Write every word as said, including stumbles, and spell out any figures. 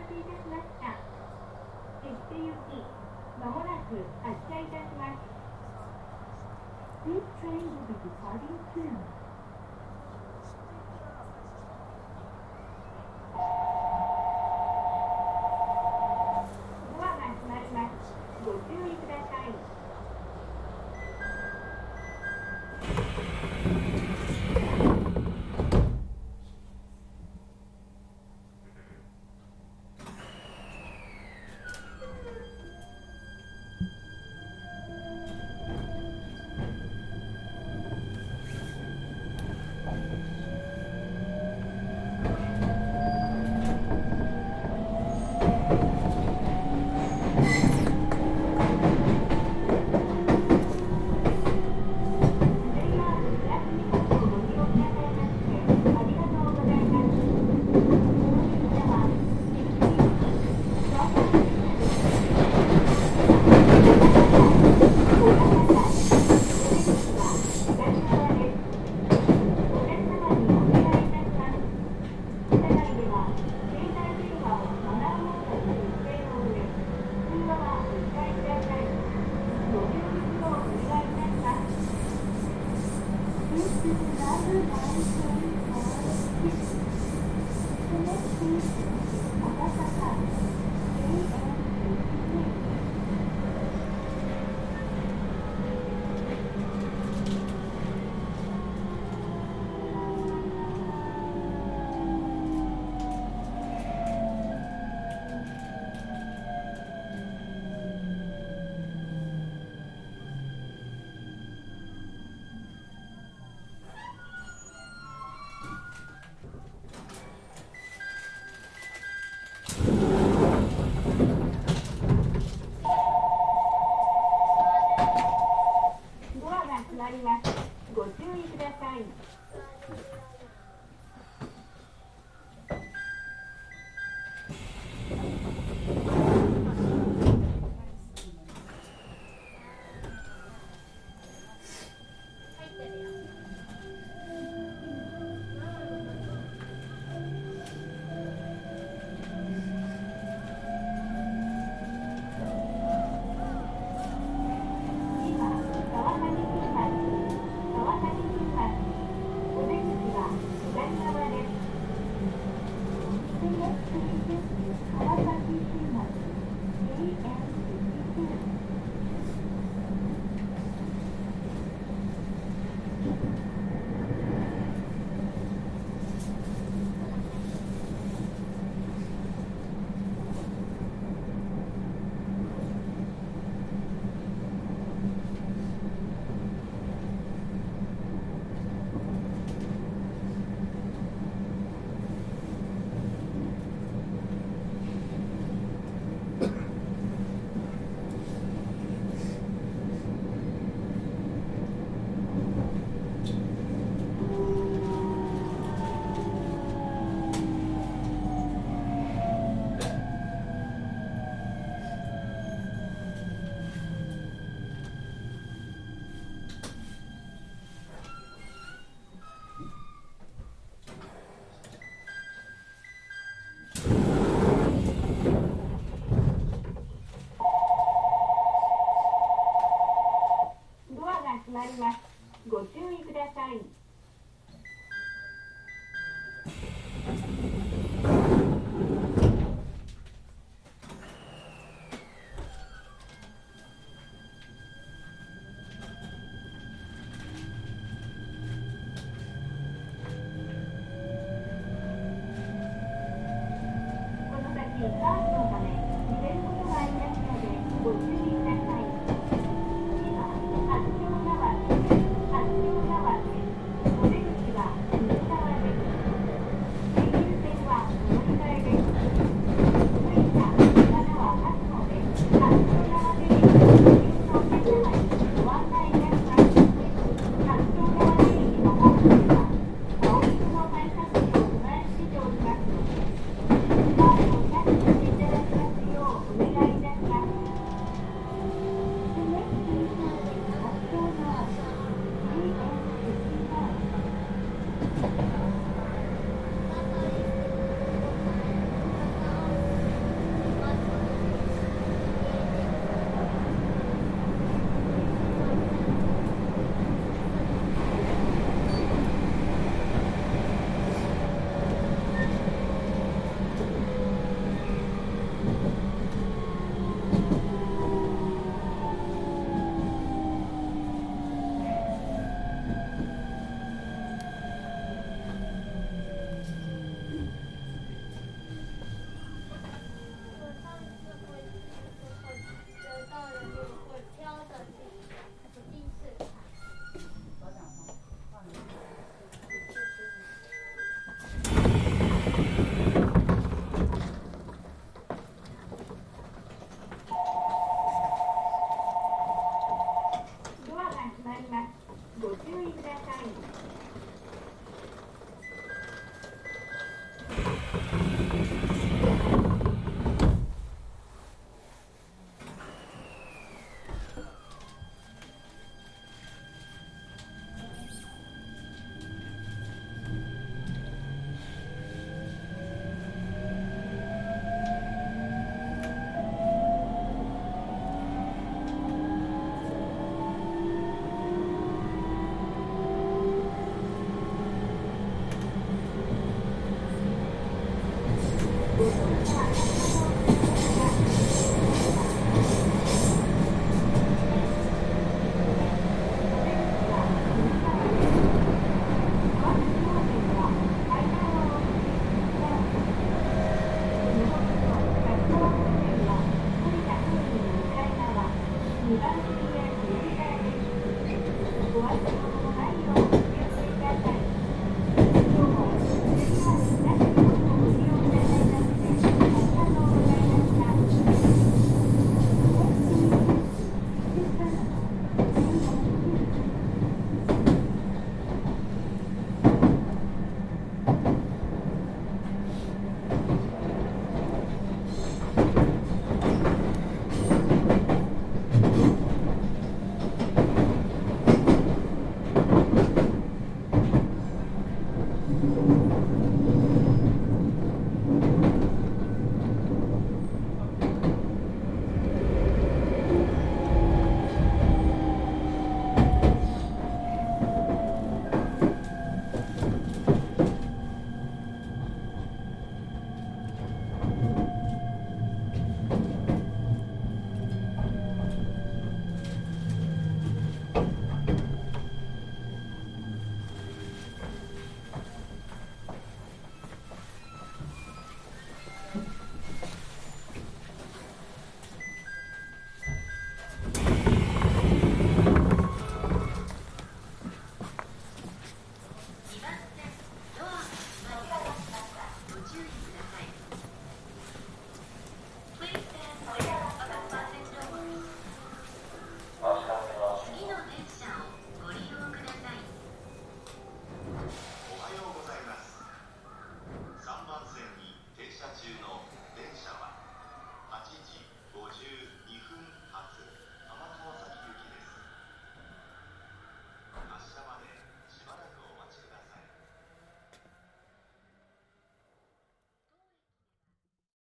せいたしました。決して行き、まもなく発車いたします。This train will be departing soon. ドアが閉まります。ご注意ください。ご注意ください。ご注意ください。この先、カーブのため揺れることがありますのでご注意ください。今、発祥側発祥側お出口は右側です。京急線はお乗り換えです。着いた方は発ので発祥側出口のお客様にご案内いたします。発祥側出口のホームでは青色の改札機を備え付けております。カードをキャッチしていただきますようお願いいたします。 番線